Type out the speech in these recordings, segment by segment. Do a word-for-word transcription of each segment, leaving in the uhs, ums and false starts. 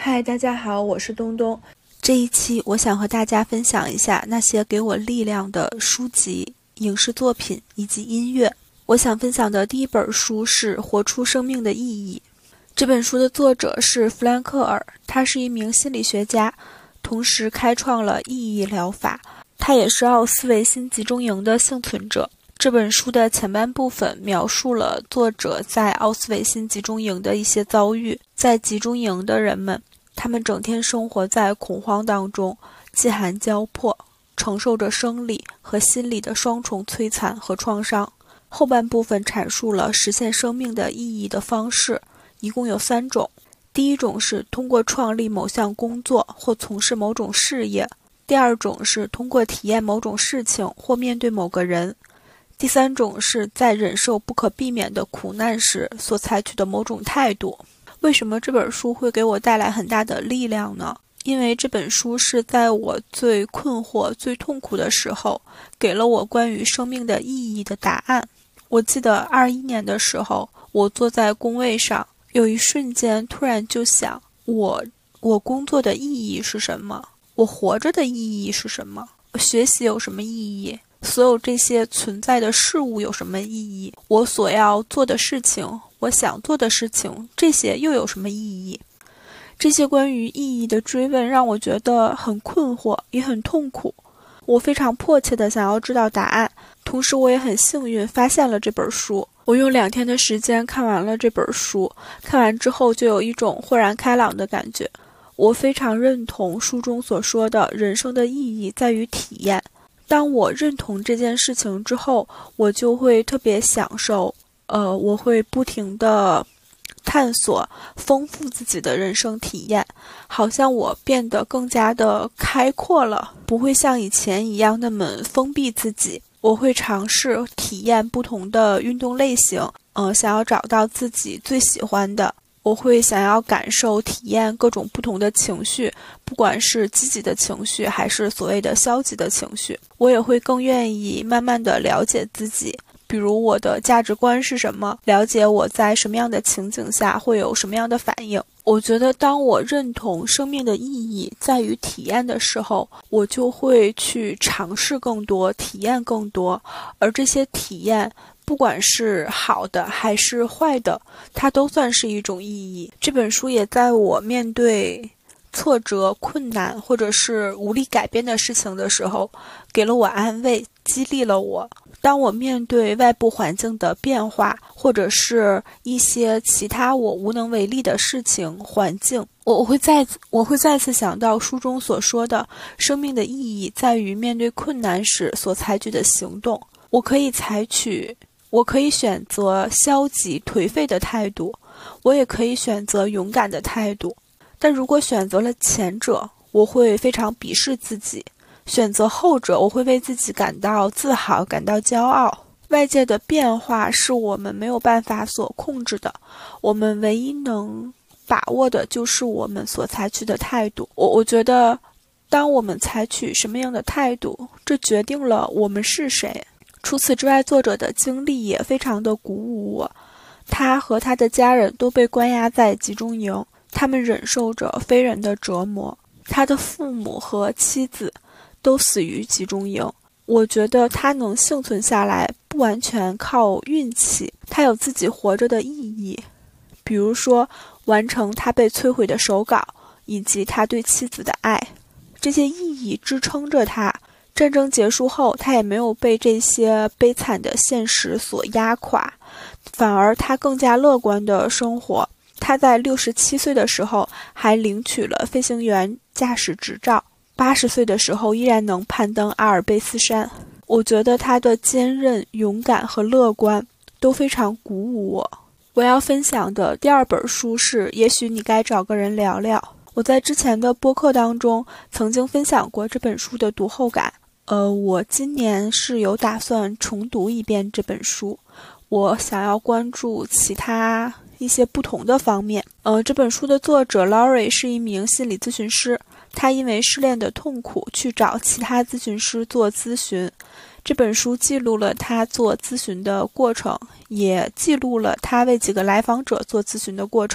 嗨，大家好，我是东东。这一期我想和大家分享一下那些给我力量的书籍、影视作品以及音乐。我想分享的第一本书是《活出生命的意义》。这本书的作者是弗兰克尔，他是一名心理学家，同时开创了意义疗法。他也是奥斯维辛集中营的幸存者。这本书的前半部分描述了作者在奥斯维辛集中营的一些遭遇。在集中营的人们，他们整天生活在恐慌当中，饥寒交迫，承受着生理和心理的双重摧残和创伤。后半部分阐述了实现生命的意义的方式，一共有三种。第一种是通过创立某项工作或从事某种事业。第二种是通过体验某种事情或面对某个人。第三种是在忍受不可避免的苦难时所采取的某种态度。为什么这本书会给我带来很大的力量呢？因为这本书是在我最困惑、最痛苦的时候，给了我关于生命的意义的答案。我记得二一年的时候，我坐在工位上，有一瞬间突然就想，我我工作的意义是什么？我活着的意义是什么？我学习有什么意义？所有这些存在的事物有什么意义？我所要做的事情，我想做的事情，这些又有什么意义？这些关于意义的追问让我觉得很困惑，也很痛苦。我非常迫切地想要知道答案，同时我也很幸运发现了这本书。我用两天的时间看完了这本书，看完之后就有一种豁然开朗的感觉。我非常认同书中所说的人生的意义在于体验。当我认同这件事情之后，我就会特别享受，呃，我会不停地探索、丰富自己的人生体验，好像我变得更加的开阔了，不会像以前一样那么封闭自己。我会尝试体验不同的运动类型，呃，想要找到自己最喜欢的。我会想要感受、体验各种不同的情绪，不管是积极的情绪还是所谓的消极的情绪。我也会更愿意慢慢地了解自己，比如我的价值观是什么，了解我在什么样的情景下会有什么样的反应。我觉得当我认同生命的意义在于体验的时候，我就会去尝试更多，体验更多，而这些体验不管是好的还是坏的，它都算是一种意义。这本书也在我面对挫折、困难或者是无力改变的事情的时候，给了我安慰，激励了我。当我面对外部环境的变化，或者是一些其他我无能为力的事情、环境，我会再我会再次想到书中所说的，生命的意义在于面对困难时所采取的行动。我可以采取我可以选择消极颓废的态度，我也可以选择勇敢的态度。但如果选择了前者，我会非常鄙视自己；选择后者，我会为自己感到自豪，感到骄傲。外界的变化是我们没有办法所控制的，我们唯一能把握的就是我们所采取的态度。我我觉得，当我们采取什么样的态度，这决定了我们是谁。除此之外，作者的经历也非常的鼓舞我。他和他的家人都被关押在集中营，他们忍受着非人的折磨。他的父母和妻子都死于集中营。我觉得他能幸存下来，不完全靠运气，他有自己活着的意义。比如说，完成他被摧毁的手稿，以及他对妻子的爱，这些意义支撑着他。战争结束后，他也没有被这些悲惨的现实所压垮，反而他更加乐观的生活。他在六十七岁的时候还领取了飞行员驾驶执照，八十岁的时候依然能攀登阿尔卑斯山。我觉得他的坚韧、勇敢和乐观都非常鼓舞我。我要分享的第二本书是《也许你该找个人聊聊》。我在之前的播客当中曾经分享过这本书的读后感。呃，我今年是有打算重读一遍这本书，我想要关注其他一些不同的方面。呃，这本书的作者 Laurie 是一名心理咨询师，他因为失恋的痛苦去找其他咨询师做咨询。这本书记录了他做咨询的过程，也记录了他为几个来访者做咨询的过程。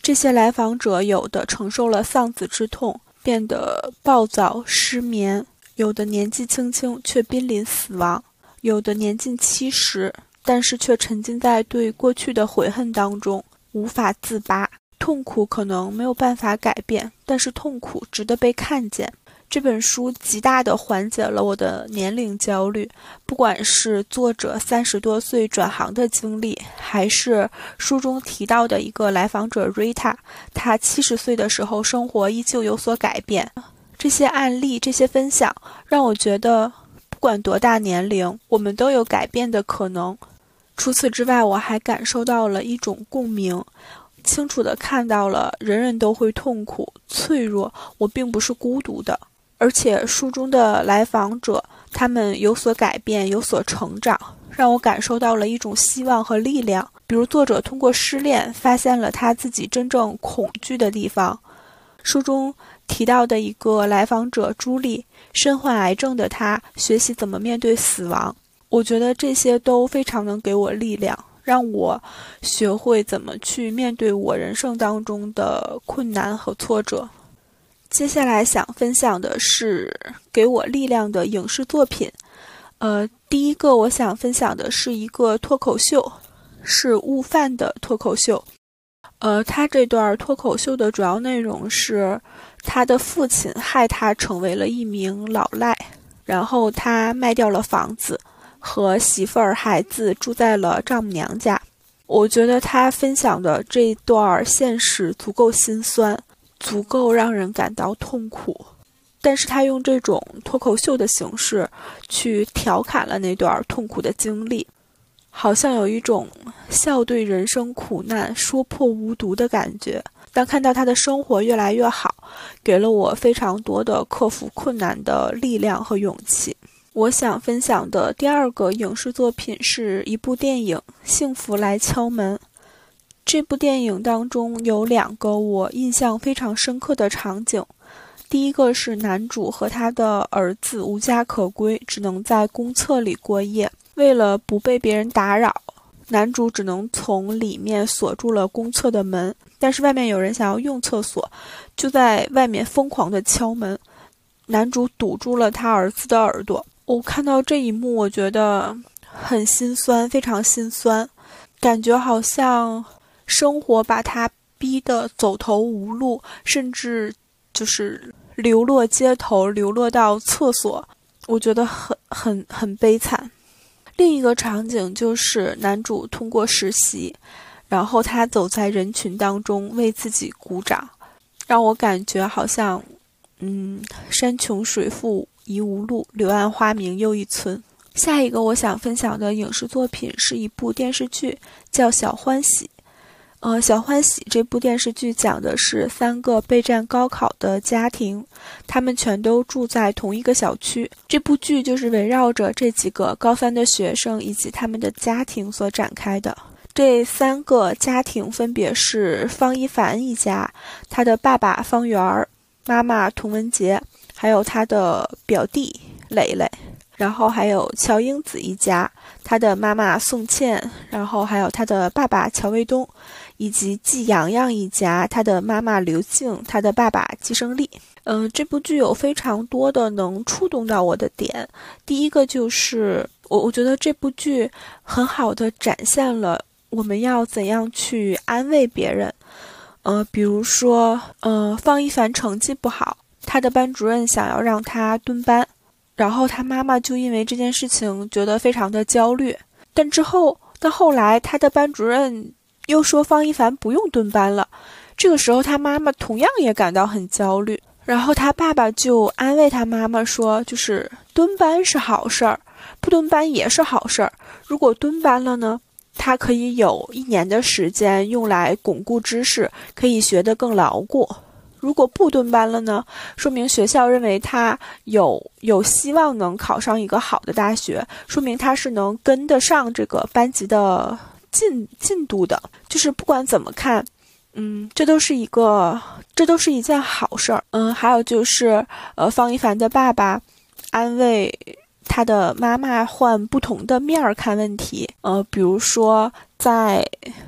这些来访者有的承受了丧子之痛，变得暴躁失眠，有的年纪轻轻却濒临死亡，有的年近七十，但是却沉浸在对过去的悔恨当中，无法自拔。痛苦可能没有办法改变，但是痛苦值得被看见。这本书极大地缓解了我的年龄焦虑，不管是作者三十多岁转行的经历，还是书中提到的一个来访者 Rita， 她七十岁的时候生活依旧有所改变。这些案例，这些分享，让我觉得不管多大年龄，我们都有改变的可能。除此之外，我还感受到了一种共鸣，清楚地看到了人人都会痛苦、脆弱，我并不是孤独的。而且书中的来访者，他们有所改变，有所成长，让我感受到了一种希望和力量。比如作者通过失恋发现了他自己真正恐惧的地方。书中提到的一个来访者朱莉，身患癌症的她学习怎么面对死亡，我觉得这些都非常能给我力量，让我学会怎么去面对我人生当中的困难和挫折。接下来想分享的是给我力量的影视作品。呃，第一个我想分享的是一个脱口秀，是悟饭的脱口秀。呃，他这段脱口秀的主要内容是他的父亲害他成为了一名老赖，然后他卖掉了房子，和媳妇儿孩子住在了丈母娘家。我觉得他分享的这段现实足够心酸，足够让人感到痛苦，但是他用这种脱口秀的形式去调侃了那段痛苦的经历，好像有一种笑对人生苦难说破无毒的感觉。当看到他的生活越来越好，给了我非常多的克服困难的力量和勇气。我想分享的第二个影视作品是一部电影《幸福来敲门》。这部电影当中有两个我印象非常深刻的场景。第一个是男主和他的儿子无家可归，只能在公厕里过夜。为了不被别人打扰，男主只能从里面锁住了公厕的门，但是外面有人想要用厕所，就在外面疯狂地敲门。男主堵住了他儿子的耳朵。我看到这一幕，我觉得很心酸，非常心酸，感觉好像生活把他逼得走投无路，甚至就是流落街头，流落到厕所，我觉得很很很悲惨。另一个场景就是男主通过实习，然后他走在人群当中为自己鼓掌，让我感觉好像嗯，山穷水复疑无路，柳暗花明又一村。下一个我想分享的影视作品是一部电视剧，叫《小欢喜》。呃，《小欢喜》这部电视剧讲的是三个备战高考的家庭，他们全都住在同一个小区。这部剧就是围绕着这几个高三的学生以及他们的家庭所展开的。这三个家庭分别是方一凡一家，他的爸爸方圆，妈妈童文洁，还有他的表弟磊磊，然后还有乔英子一家，他的妈妈宋茜，然后还有他的爸爸乔卫东，以及季阳阳一家，他的妈妈刘静，他的爸爸季胜利。嗯、呃，这部剧有非常多的能触动到我的点。第一个就是我我觉得这部剧很好的展现了我们要怎样去安慰别人。呃，比如说，呃，方一凡成绩不好，他的班主任想要让他蹲班，然后他妈妈就因为这件事情觉得非常的焦虑。但之后到后来，他的班主任又说方一凡不用蹲班了，这个时候他妈妈同样也感到很焦虑，然后他爸爸就安慰他妈妈说，就是蹲班是好事儿，不蹲班也是好事儿。如果蹲班了呢，他可以有一年的时间用来巩固知识，可以学得更牢固。如果不蹲班了呢，说明学校认为他有有希望能考上一个好的大学，说明他是能跟得上这个班级的进进度的。就是不管怎么看，嗯，这都是一个，这都是一件好事儿。嗯，还有就是，呃，方一凡的爸爸安慰他的妈妈换不同的面儿看问题。呃，比如说在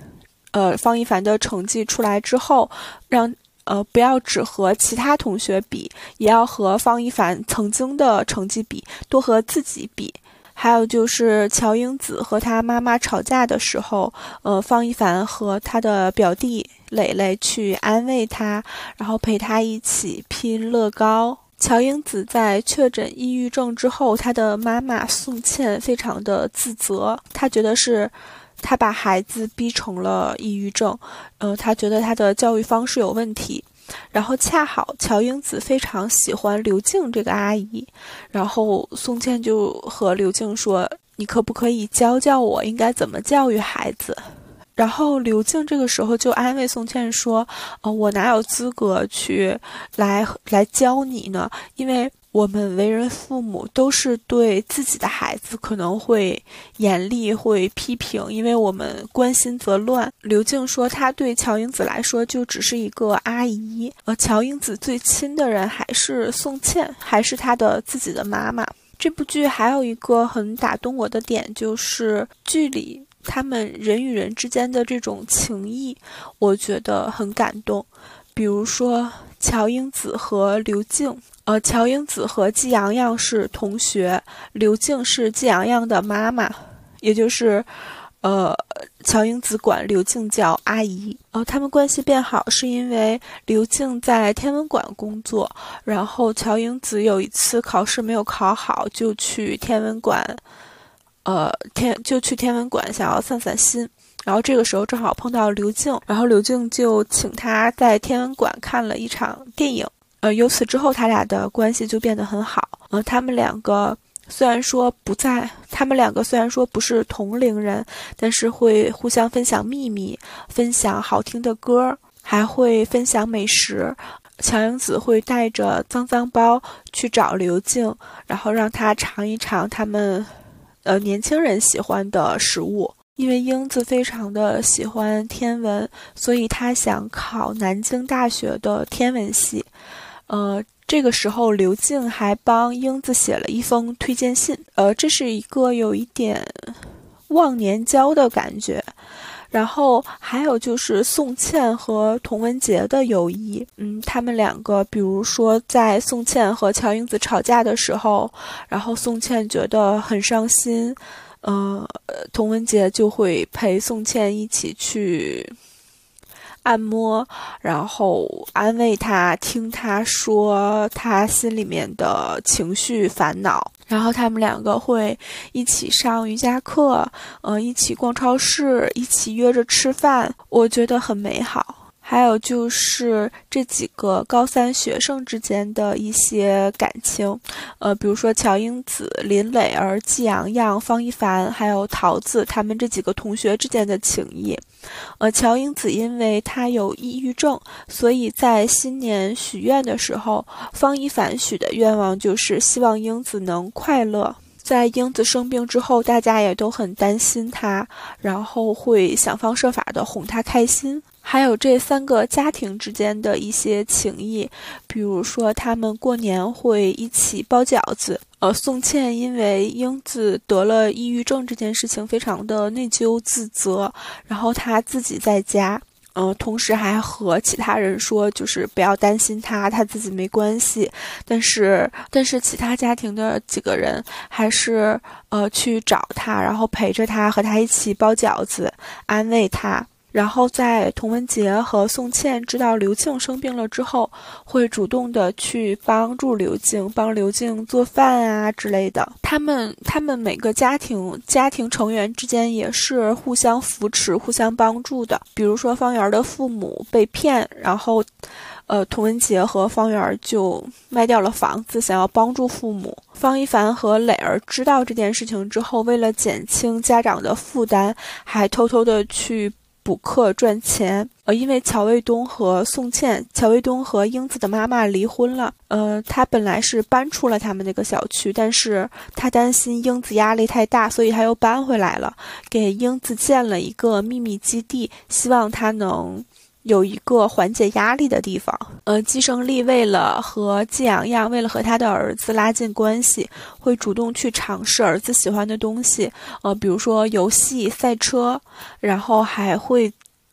呃方一凡的成绩出来之后，让呃不要只和其他同学比，也要和方一凡曾经的成绩比，多和自己比。还有就是乔英子和他妈妈吵架的时候，呃，方一凡和他的表弟蕾蕾去安慰他，然后陪他一起拼乐高。乔英子在确诊抑郁症之后，她的妈妈宋茜非常的自责，她觉得是她把孩子逼成了抑郁症，呃，她觉得她的教育方式有问题。然后恰好乔英子非常喜欢刘静这个阿姨，然后宋茜就和刘静说，你可不可以教教我应该怎么教育孩子。然后刘静这个时候就安慰宋茜说，呃，我哪有资格去来来教你呢，因为我们为人父母都是对自己的孩子可能会严厉会批评，因为我们关心则乱。刘静说她对乔英子来说就只是一个阿姨，而乔英子最亲的人还是宋茜，还是她的自己的妈妈。这部剧还有一个很打动我的点，就是剧里他们人与人之间的这种情谊，我觉得很感动。比如说乔英子和刘静，呃，乔英子和季阳阳是同学，刘静是季阳阳的妈妈，也就是呃，乔英子管刘静叫阿姨。呃，他们关系变好是因为刘静在天文馆工作，然后乔英子有一次考试没有考好，就去天文馆呃，天就去天文馆想要散散心，然后这个时候正好碰到刘静，然后刘静就请他在天文馆看了一场电影，呃，由此之后他俩的关系就变得很好。呃，他们两个虽然说不在，他们两个虽然说不是同龄人，但是会互相分享秘密，分享好听的歌，还会分享美食。乔英子会带着脏脏包去找刘静，然后让他尝一尝他们呃，年轻人喜欢的食物。因为英子非常的喜欢天文，所以他想考南京大学的天文系。呃，这个时候刘静还帮英子写了一封推荐信。呃，这是一个有一点忘年交的感觉。然后还有就是宋茜和童文洁的友谊，嗯，他们两个，比如说在宋茜和乔英子吵架的时候，然后宋茜觉得很伤心，呃，童文洁就会陪宋茜一起去按摩，然后安慰她，听她说她心里面的情绪烦恼。然后他们两个会一起上瑜伽课，呃，一起逛超市，一起约着吃饭，我觉得很美好。还有就是这几个高三学生之间的一些感情，呃，比如说乔英子、林蕾儿、季阳阳、方一凡，还有桃子，他们这几个同学之间的情谊。呃，乔英子因为她有抑郁症，所以在新年许愿的时候，方一凡许的愿望就是希望英子能快乐。在英子生病之后，大家也都很担心她，然后会想方设法的哄她开心。还有这三个家庭之间的一些情谊，比如说他们过年会一起包饺子。呃，宋茜因为英子得了抑郁症这件事情非常的内疚自责，然后她自己在家，呃，同时还和其他人说，就是不要担心她，她自己没关系。但是，但是其他家庭的几个人还是呃去找她，然后陪着她，和她一起包饺子，安慰她。然后在童文洁和宋茜知道刘静生病了之后，会主动的去帮助刘静，帮刘静做饭啊之类的。他们他们每个家庭家庭成员之间也是互相扶持、互相帮助的。比如说方圆的父母被骗，然后呃，童文洁和方圆就卖掉了房子，想要帮助父母。方一凡和蕾儿知道这件事情之后，为了减轻家长的负担，还偷偷的去补课赚钱。呃，因为乔卫东和宋茜，乔卫东和英子的妈妈离婚了，呃，他本来是搬出了他们那个小区，但是他担心英子压力太大，所以他又搬回来了，给英子建了一个秘密基地，希望他能有一个缓解压力的地方。呃，季胜利为了和季阳阳，为了和他的儿子拉近关系，会主动去尝试儿子喜欢的东西，呃，比如说游戏、赛车，然后还会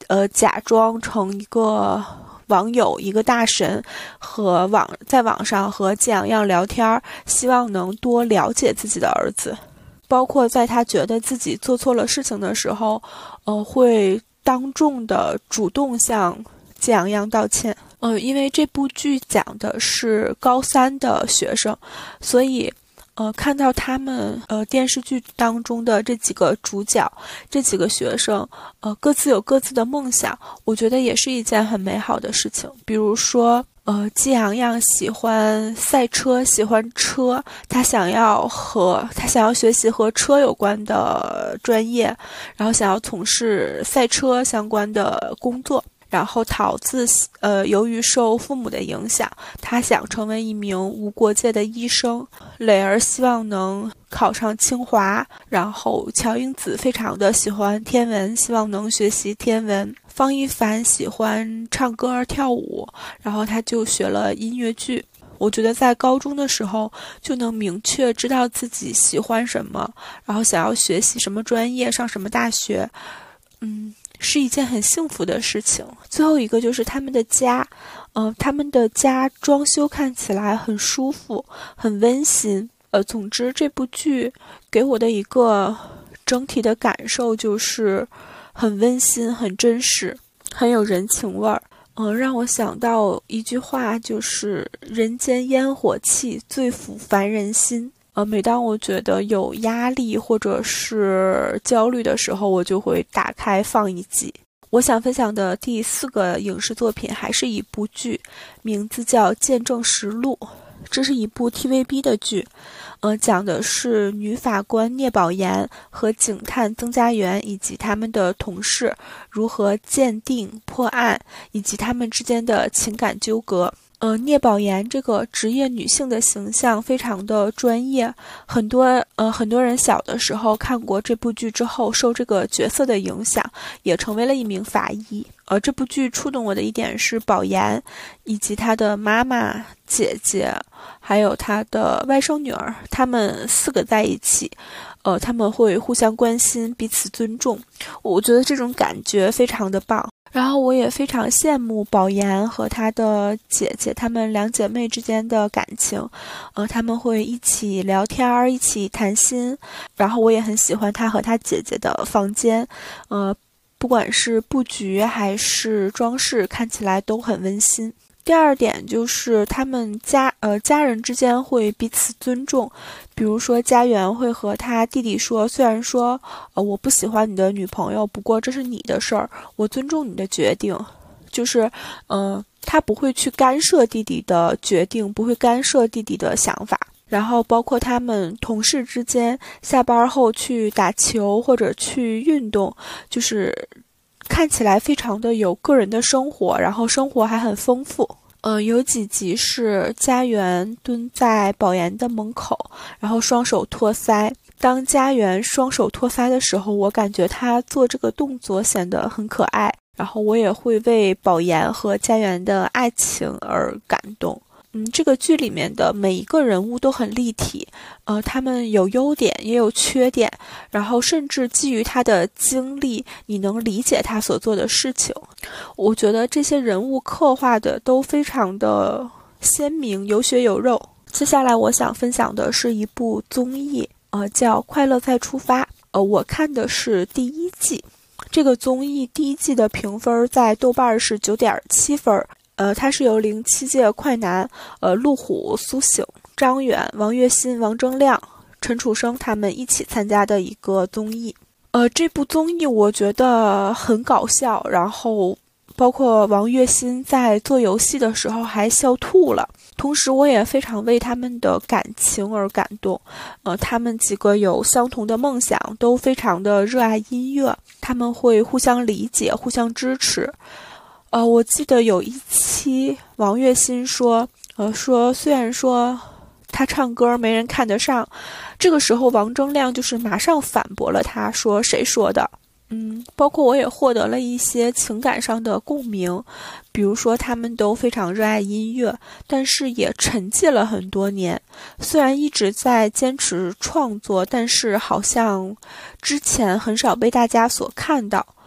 呃假装成一个网友，一个大神，和网在网上和季阳阳聊天，希望能多了解自己的儿子。包括在他觉得自己做错了事情的时候，呃，会当众的主动向季阳阳道歉。呃，因为这部剧讲的是高三的学生，所以呃，看到他们呃电视剧当中的这几个主角，这几个学生，呃，各自有各自的梦想，我觉得也是一件很美好的事情。比如说，呃，季阳阳喜欢赛车，喜欢车，他想要和他想要学习和车有关的专业，然后想要从事赛车相关的工作。然后桃子，呃，由于受父母的影响，他想成为一名无国界的医生。磊儿希望能考上清华。然后乔英子非常的喜欢天文，希望能学习天文。方一凡喜欢唱歌跳舞，然后他就学了音乐剧。我觉得在高中的时候就能明确知道自己喜欢什么，然后想要学习什么专业，上什么大学，嗯。是一件很幸福的事情。最后一个就是他们的家，呃，他们的家装修看起来很舒服，很温馨。呃，总之这部剧给我的一个整体的感受就是很温馨、很真实、很有人情味儿。嗯、呃，让我想到一句话，就是人间烟火气，最抚凡人心。呃，每当我觉得有压力或者是焦虑的时候，我就会打开放一集。我想分享的第四个影视作品还是一部剧，名字叫《见证实录》。这是一部 T V B 的剧，呃，讲的是女法官聂宝言和警探曾家园以及他们的同事如何鉴定破案，以及他们之间的情感纠葛。呃，聂宝言这个职业女性的形象非常的专业，很多呃很多人小的时候看过这部剧之后，受这个角色的影响，也成为了一名法医。呃，这部剧触动我的一点是宝言以及她的妈妈、姐姐，还有她的外甥女儿，他们四个在一起，呃，他们会互相关心，彼此尊重。我觉得这种感觉非常的棒。然后我也非常羡慕宝言和她的姐姐，她们两姐妹之间的感情，呃，她们会一起聊天，一起谈心。然后我也很喜欢她和她姐姐的房间，呃，不管是布局还是装饰，看起来都很温馨。第二点就是他们家呃家人之间会彼此尊重，比如说家园会和他弟弟说，虽然说呃我不喜欢你的女朋友，不过这是你的事儿，我尊重你的决定。就是呃他不会去干涉弟弟的决定，不会干涉弟弟的想法。然后包括他们同事之间下班后去打球或者去运动，就是看起来非常的有个人的生活，然后生活还很丰富。呃，有几集是家园蹲在宝言的门口，然后双手托腮。当家园双手托腮的时候，我感觉他做这个动作显得很可爱，然后我也会为宝言和家园的爱情而感动。嗯，这个剧里面的每一个人物都很立体，呃，他们有优点也有缺点，然后甚至基于他的经历，你能理解他所做的事情。我觉得这些人物刻画的都非常的鲜明，有血有肉。接下来我想分享的是一部综艺，呃，叫《快乐再出发》。呃，我看的是第一季，这个综艺第一季的评分在豆瓣是 九点七分。呃，它是由零七届快男，呃，陆虎、苏醒、张远、王栎鑫、王铮亮、陈楚生他们一起参加的一个综艺。呃，这部综艺我觉得很搞笑，然后包括王栎鑫在做游戏的时候还笑吐了。同时我也非常为他们的感情而感动。呃，他们几个有相同的梦想，都非常的热爱音乐，他们会互相理解，互相支持。呃，我记得有一期王栎鑫说，呃，说虽然说他唱歌没人看得上，这个时候王铮亮就是马上反驳了他，说谁说的？嗯，包括我也获得了一些情感上的共鸣，比如说他们都非常热爱音乐，但是也沉寂了很多年。虽然一直在坚持创作，但是好像之前很少被大家所看到。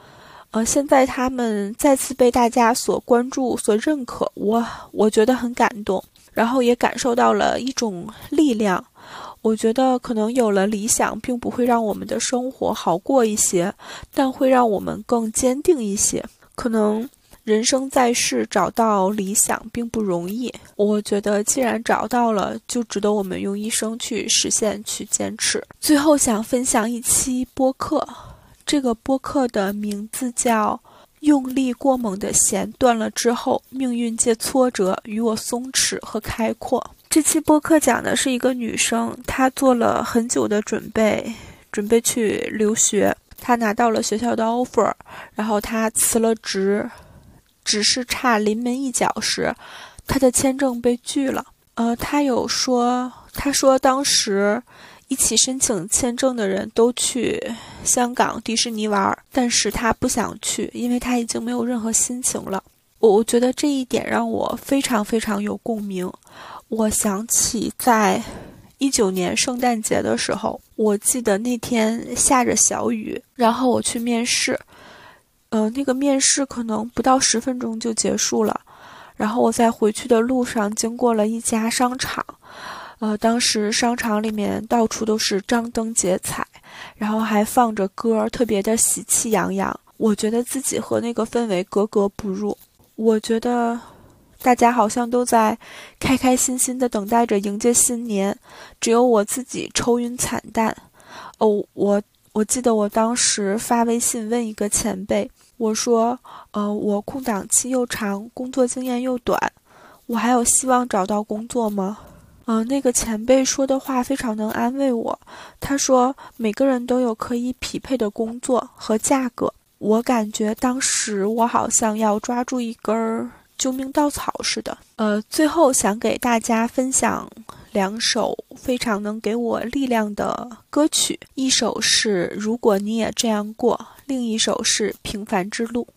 呃，现在他们再次被大家所关注、所认可，我我觉得很感动，然后也感受到了一种力量。我觉得可能有了理想，并不会让我们的生活好过一些，但会让我们更坚定一些。可能人生在世，找到理想并不容易。我觉得既然找到了，就值得我们用一生去实现、去坚持。最后想分享一期播客，这个播客的名字叫《用力过猛的弦断了之后，命运借挫折与我松弛和开阔》。这期播客讲的是一个女生，她做了很久的准备，准备去留学。她拿到了学校的 offer， 然后她辞了职，只是差临门一脚时，她的签证被拒了。呃，她有说，她说当时一起申请签证的人都去香港迪士尼玩，但是她不想去，因为她已经没有任何心情了。我我觉得这一点让我非常非常有共鸣。我想起在一九年圣诞节的时候，我记得那天下着小雨，然后我去面试，呃，那个面试可能不到十分钟就结束了。然后我在回去的路上经过了一家商场，呃，当时商场里面到处都是张灯结彩，然后还放着歌，特别的喜气洋洋。我觉得自己和那个氛围格格不入。我觉得大家好像都在开开心心地等待着迎接新年，只有我自己愁云惨淡。哦，我我记得我当时发微信问一个前辈，我说，呃，我空档期又长，工作经验又短，我还有希望找到工作吗？呃，那个前辈说的话非常能安慰我。他说，每个人都有可以匹配的工作和价格。我感觉当时我好像要抓住一根救命稻草似的。呃，最后想给大家分享两首非常能给我力量的歌曲，一首是《如果你也这样过》，另一首是《平凡之路》。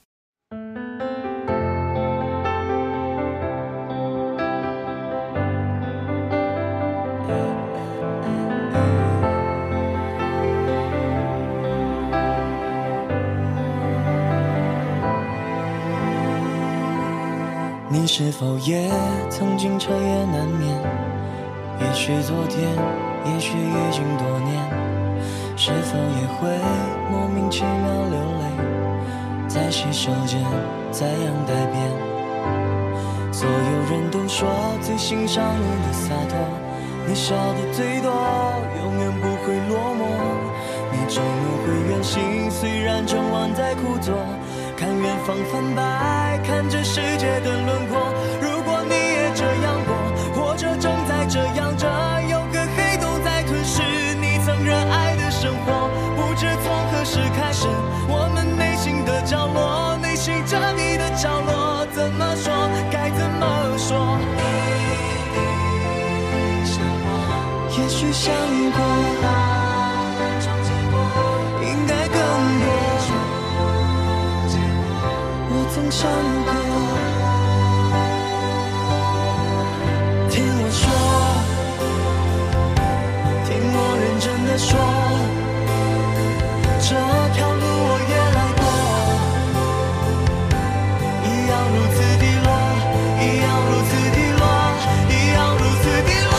你是否也曾经彻夜难眠？也许昨天，也许已经多年。是否也会莫名其妙流泪，在洗手间再样改变？所有人都说最欣赏你的洒脱，你笑的最多，永远不会落寞。你终于会远行，虽然整晚在枯坐，看远方泛白，看着世界的轮廓。如果你也这样过，或者正在这样着，有个黑洞在吞噬你曾热爱的生活。不知从何时开始，我们内心的角落，内心着你的角落，怎么说该怎么说？也许想过应该更多，我曾想过，听我说，听我认真的说，这条路我也来过，一样如此低落，一样如此低落，一样如此低落。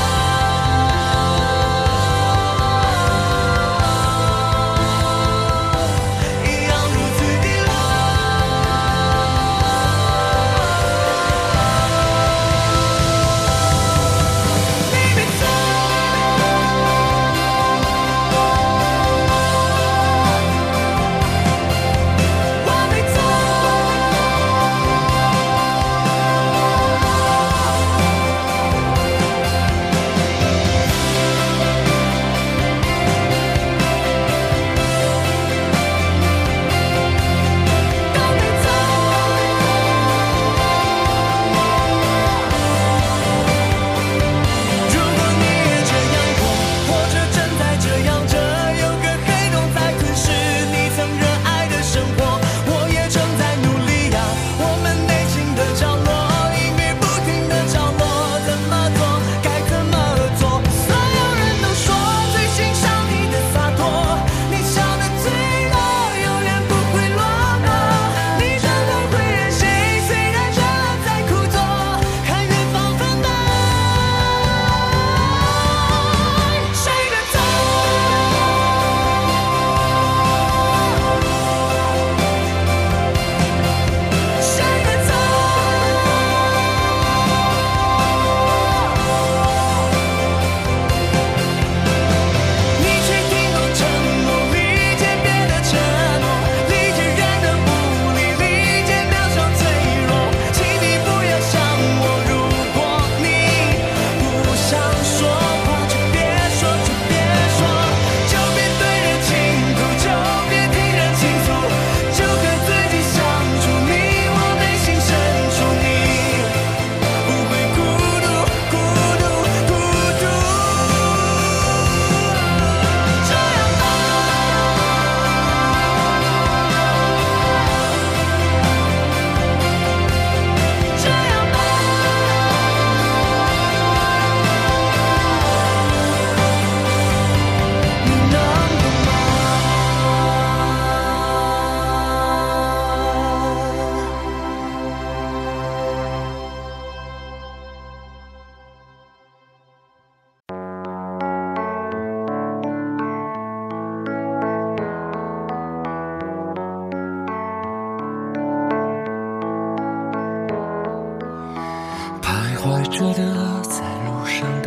着的，在路上的，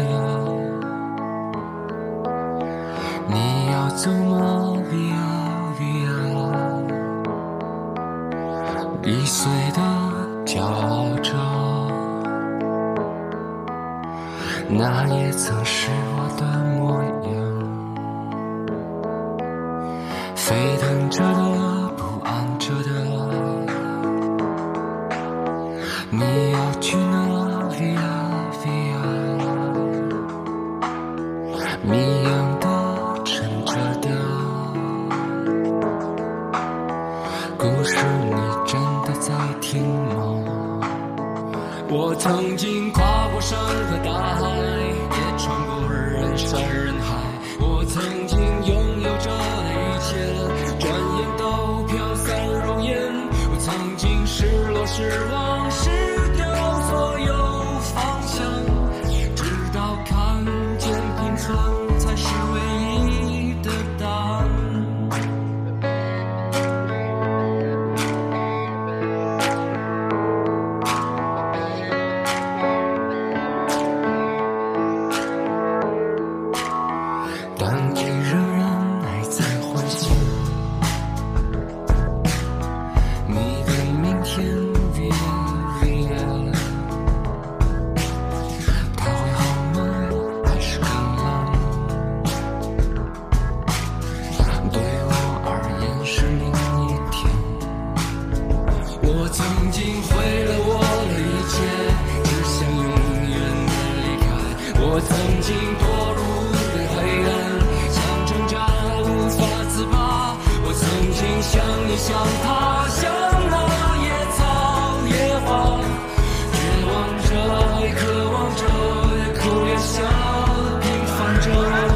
你要走吗 ？Via Via， 易碎的骄傲着，那也曾是我的模样。沸腾着的，不安着的，你要去哪 ？Via Via， 谜样的，沉着的，故事你真的在听吗？我曾经跨过山和大海，也穿过人山人海。我曾经拥有着的一切，转眼都飘散如烟。我曾经失落失望失掉所有方向，直到看见平凡才是唯一的答案。但你仍然还在幻想你的明天 Via Via， 它会好吗？还是更烂？对我而言是另一天。我曾经毁了我的一切，只想永远的离开。我曾经堕入像你像他像那野草野花，绝望着也渴望着，也哭也笑平凡着。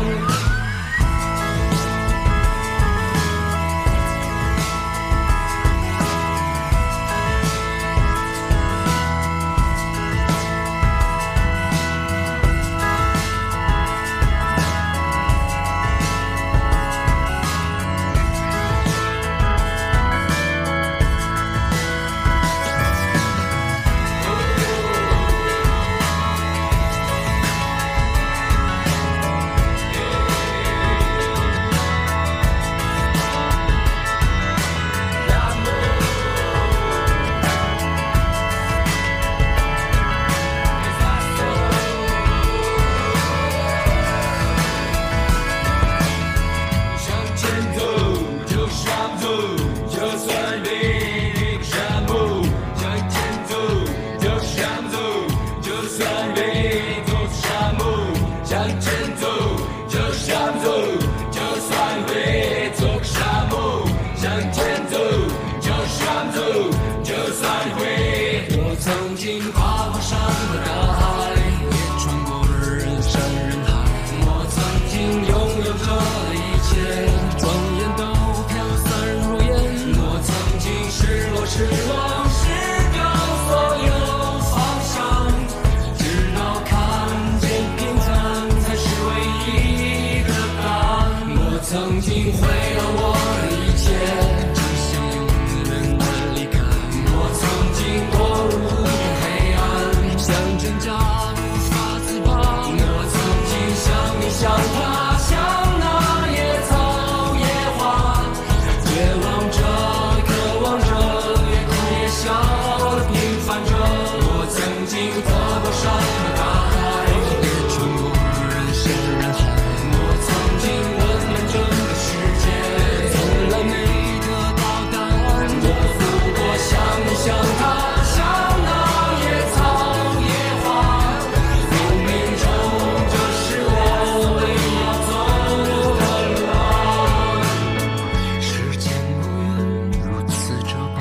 曾经毁了我的一切，只想永远的离开。我曾经堕入黑暗，像挣扎无法自拔。我曾经像你像他像那野草野花，绝望着渴望着，也哭也笑平凡着。我曾经跨过山和大海，也穿过人山人海。我曾经问整个世界从来没得到答案，我不过像你像他像那野草野花，冥冥中这是我唯一要走的路啊。时间不愿如此这般，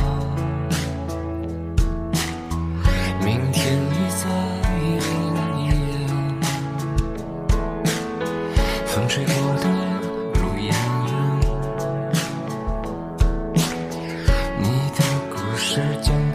明天已在一点一点，风吹过的你的故事讲